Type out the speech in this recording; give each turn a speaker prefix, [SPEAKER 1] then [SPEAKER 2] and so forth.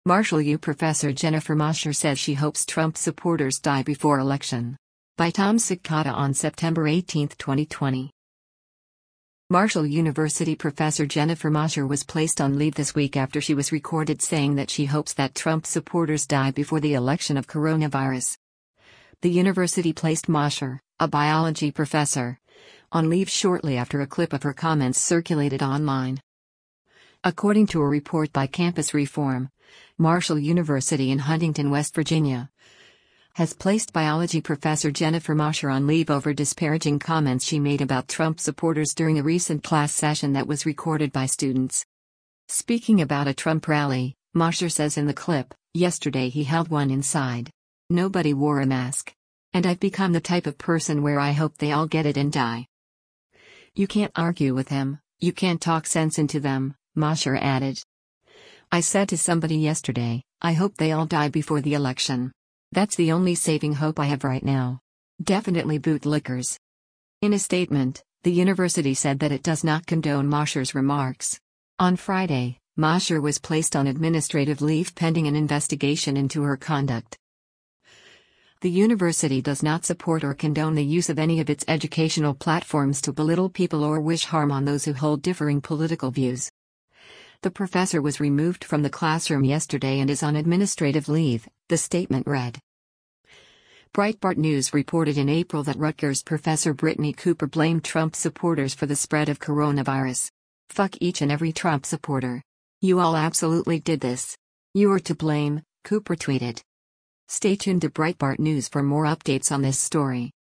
[SPEAKER 1] Marshall U professor Jennifer Mosher says she hopes Trump supporters die before election. By Tom Sikata on September 18, 2020. Marshall University professor Jennifer Mosher was placed on leave this week after she was recorded saying that she hopes that Trump supporters die before the election of coronavirus. The university placed Mosher, a biology professor, on leave shortly after a clip of her comments circulated online. According to a report by Campus Reform, Marshall University in Huntington, West Virginia, has placed biology professor Jennifer Mosher on leave over disparaging comments she made about Trump supporters during a recent class session that was recorded by students. Speaking about a Trump rally, Mosher says in the clip, "Yesterday he held one inside. Nobody wore a mask. And I've become the type of person where I hope they all get it and die." You can't argue with him, you can't talk sense into them, Mosher added. "I said to somebody yesterday, I hope they all die before the election. That's the only saving hope I have right now. Definitely bootlickers." In a statement, the university said that it does not condone Mosher's remarks. On Friday, Mosher was placed on administrative leave pending an investigation into her conduct. The university does not support or condone the use of any of its educational platforms to belittle people or wish harm on those who hold differing political views. The professor was removed from the classroom yesterday and is on administrative leave, the statement read. Breitbart News reported in April that Rutgers professor Brittany Cooper blamed Trump supporters for the spread of coronavirus. "Fuck each and every Trump supporter. You all absolutely did this. You are to blame," Cooper tweeted. Stay tuned to Breitbart News for more updates on this story.